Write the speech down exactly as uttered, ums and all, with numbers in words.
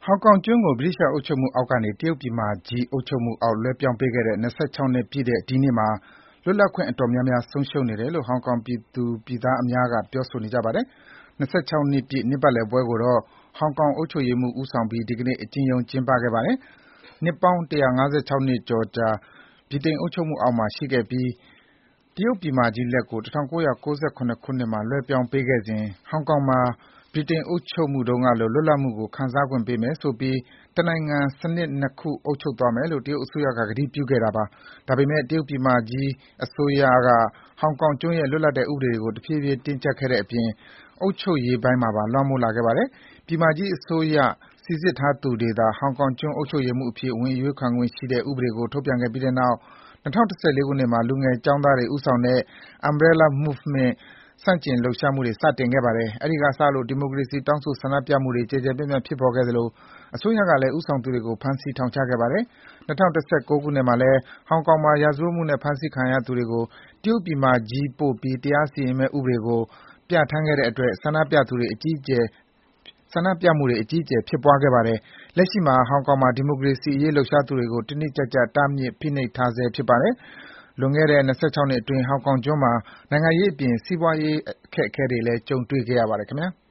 ဟောင်ကောင်ကျွန်းကို ဗြိတိသျှအုပ်ချုပ်မှုအောက်ကနေ တရုတ်ပြည်မကြီးအုပ်ချုပ်မှုအောက် လွှဲပြောင်းပေးခဲ့တဲ့ ၂၆ နှစ်ပြည့်တဲ့ ဒီနေ့မှာ လွတ်လပ်ခွင့်အတော်များများ ဆုံးရှုံးနေတယ်လို့ ဟောင်ကောင်ပြည်သူပြည်သားအများက ပြောဆိုနေကြပါတယ်။ ၂၆ နှစ်ပြည့် နှစ်ပတ်လည်ပွဲကိုတော့ ဟောင်ကောင်အုပ်ချုပ်ရေးမှူး ဦးဆောင်ပြီး ဒီကနေ့ အကျဉ်းချုံး ကျင်းပခဲ့ပါတယ်။ နှစ်ပေါင်း ၁၅၆ နှစ်ကျော်ကြာ ဗြိတိန်အုပ်ချုပ်မှုအောက်မှာရှိခဲ့ပြီး တရုတ်ပြည်မကြီးလက်ကို ၁၉၉၇ ခုနှစ်မှာ လွှဲပြောင်းပေးခဲ့စဉ် ဟောင်ကောင်မှာ ဗြိတိန်အုပ်ချုပ်မှုတုန်းကလို လွတ်လပ်မှုကို ခံစားခွင့်ပေးမယ်ဆိုပြီး တနိုင်ငံ စနစ် နှစ်ခု အုပ်ချုပ်သွားမယ်လို့ တရုတ်အစိုးရက ကတိပြုခဲ့တာပါ။ ဒါပေမယ့် တရုတ်ပြည်မကြီးအစိုးရက ဟောင်ကောင်ကျွန်းရဲ့ လွတ်လပ်တဲ့ဥပဒေတွေကို တဖြည်းဖြည်း တင်းကျပ်ခဲ့တဲ့အပြင် အုပ်ချုပ်ရေးပိုင်းမှာပါ လွှမ်းမိုးလာခဲ့ပါတယ်။ ပြည်မကြီးအစိုးရ စိစစ်ထားသူတွေသာ ဟောင်ကောင်ကျွန်း အုပ်ချုပ်ရေးမှူးအဖြစ် ဝင်အရွေးခံခွင့်ရှိတဲ့ ဥပဒေကို ထုတ်ပြန်ခဲ့ပြီးတဲ့နောက် ၂၀၁၄ ခုနှစ်မှာ လူငယ်ကျောင်းသားတွေ ဦးဆောင်တဲ့ Umbrella Movement ဆန့်ကျင်လှုပ်ရှားမှုတွေ စတင်ခဲ့ပါတယ်။ အဲဒီကစလို့ ဒီမိုကရေစီ တောင်းဆို ဆန္ဒပြမှုတွေ ကျယ်ကျယ်ပြန့်ပြန့် ဖြစ်ပေါ်ခဲ့သလို အစိုးရကလည်း ဦးဆောင်သူတွေကို ဖမ်းဆီး ထောင်ချခဲ့ပါတယ်။ ၂၀၁၉ ခုနှစ်မှာလည်း ဟောင်ကောင်မှာ ရာဇဝတ်မှုနဲ့ ဖမ်းဆီးခံရသူတွေကို တရုတ်ပြည်မကြီးပို့ပြီး တရားစီရင်မယ့်ဥပဒေကို ပြဌာန်းခဲ့တဲ့အတွက် ဆန္ဒပြမှုတွေ အကြီးအကျယ် ဖြစ်ပွားခဲ့ပါတယ်။ လက်ရှိမှာ ဟောင်ကောင်မှာ ဒီမိုကရေစီအရေး လှုပ်ရှားသူတွေကို တင်းတင်းကျပ်ကျပ် တားမြစ် ဖိနှိပ်ထားဆဲ ဖြစ်ပါတယ်။ လွန်ခဲ့တဲ့ ၂၆ နှစ်အတွင်း ဟောင်ကောင်ကျွန်းမှာ နိုင်ငံရေးအပြင် စီးပွားရေး အခက်အခဲတွေလည်း ကြုံတွေ့ခဲ့ရပါတယ် ခင်ဗျား။